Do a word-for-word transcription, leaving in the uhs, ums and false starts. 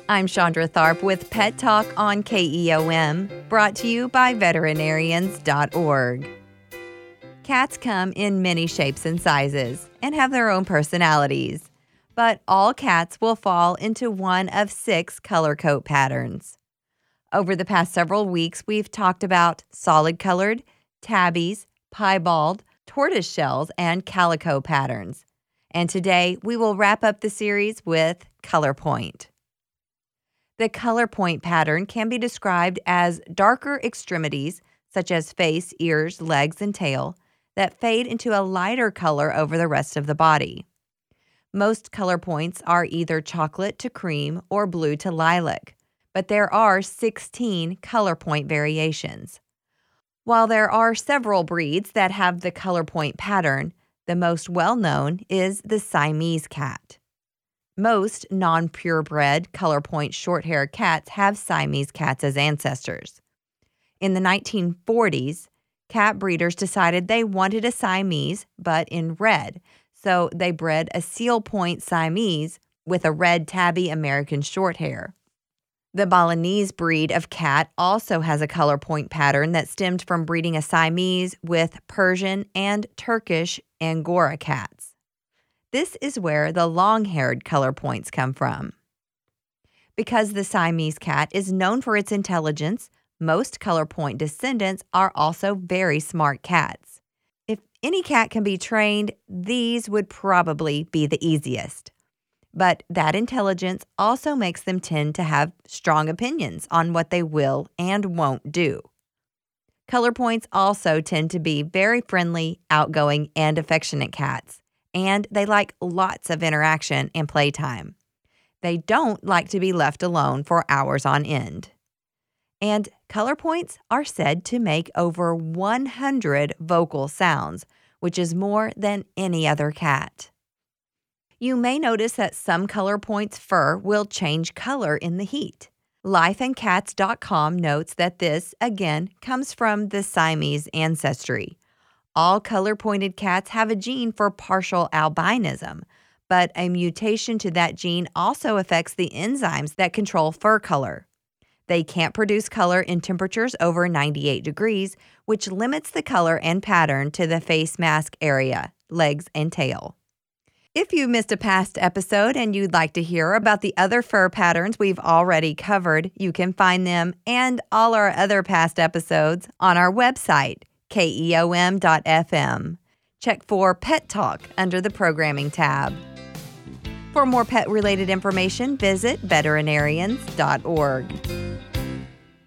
I'm Chandra Tharp with Pet Talk on K E O M, brought to you by veterinarians dot org. Cats come in many shapes and sizes and have their own personalities, but all cats will fall into one of six color coat patterns. Over the past several weeks, we've talked about solid-colored, tabbies, piebald, tortoiseshells, and calico patterns. And today, we will wrap up the series with color point. The color point pattern can be described as darker extremities, such as face, ears, legs, and tail, that fade into a lighter color over the rest of the body. Most color points are either chocolate to cream or blue to lilac, but there are sixteen color point variations. While there are several breeds that have the color point pattern, the most well-known is the Siamese cat. Most non-purebred color point short-haired cats have Siamese cats as ancestors. In the nineteen forties, cat breeders decided they wanted a Siamese, but in red, so they bred a seal point Siamese with a red tabby American Shorthair. The Balinese breed of cat also has a color point pattern that stemmed from breeding a Siamese with Persian and Turkish Angora cats. This is where the long-haired color points come from. Because the Siamese cat is known for its intelligence, most color point descendants are also very smart cats. If any cat can be trained, these would probably be the easiest. But that intelligence also makes them tend to have strong opinions on what they will and won't do. Color points also tend to be very friendly, outgoing, and affectionate cats, and they like lots of interaction and playtime. They don't like to be left alone for hours on end. And color points are said to make over one hundred vocal sounds, which is more than any other cat. You may notice that some color points' fur will change color in the heat. life and cats dot com notes that this, again, comes from the Siamese ancestry. All color-pointed cats have a gene for partial albinism, but a mutation to that gene also affects the enzymes that control fur color. They can't produce color in temperatures over ninety-eight degrees, which limits the color and pattern to the face mask area, legs, and tail. If you missed a past episode and you'd like to hear about the other fur patterns we've already covered, you can find them and all our other past episodes on our website, K E O M dot F M. Check for Pet Talk under the Programming tab. For more pet-related information, visit veterinarians dot org.